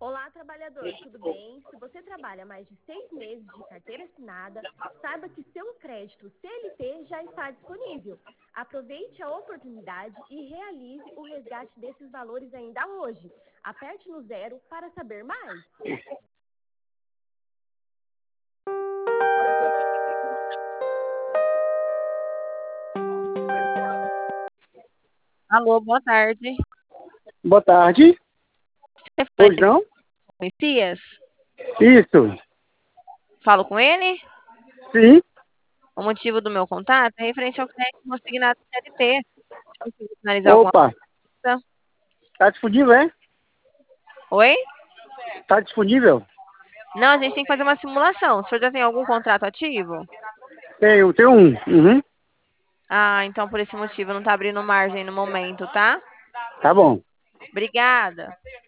Olá, trabalhador, tudo bem? Se você trabalha mais de 6 meses de carteira assinada, saiba que seu crédito CLT já está disponível. Aproveite a oportunidade e realize o resgate desses valores ainda hoje. Aperte no 0 para saber mais. Alô, boa tarde. Boa tarde. Você Pois não? foi Messias? Isso. Falo com ele? Sim. O motivo do meu contato é referente ao crédito consignado CLT. Eu consigo finalizar alguma Opa. coisa? Tá disponível, é? Oi? Tá disponível? Não, a gente tem que fazer uma simulação. O senhor já tem algum contrato ativo? Tenho um. Uhum. Ah, então por esse motivo não está abrindo margem no momento, tá? Tá bom. Obrigada.